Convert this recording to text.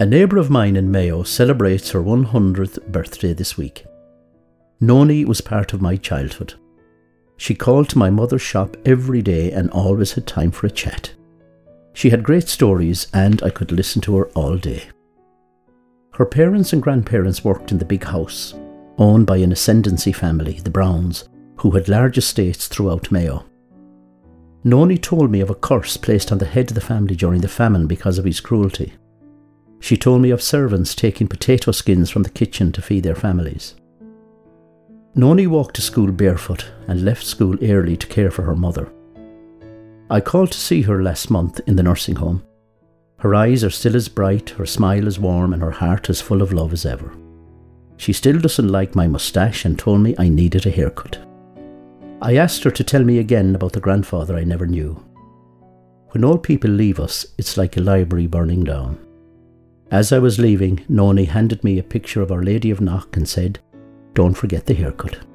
A neighbour of mine in Mayo celebrates her 100th birthday this week. Noni was part of my childhood. She called to my mother's shop every day and always had time for a chat. She had great stories and I could listen to her all day. Her parents and grandparents worked in the big house, owned by an ascendancy family, the Browns, who had large estates throughout Mayo. Noni told me of a curse placed on the head of the family during the famine because of his cruelty. She told me of servants taking potato skins from the kitchen to feed their families. Noni walked to school barefoot and left school early to care for her mother. I called to see her last month in the nursing home. Her eyes are still as bright, her smile as warm, and her heart as full of love as ever. She still doesn't like my moustache and told me I needed a haircut. I asked her to tell me again about the grandfather I never knew. When old people leave us, it's like a library burning down. As I was leaving, Noni handed me a picture of Our Lady of Knock and said, "Don't forget the haircut."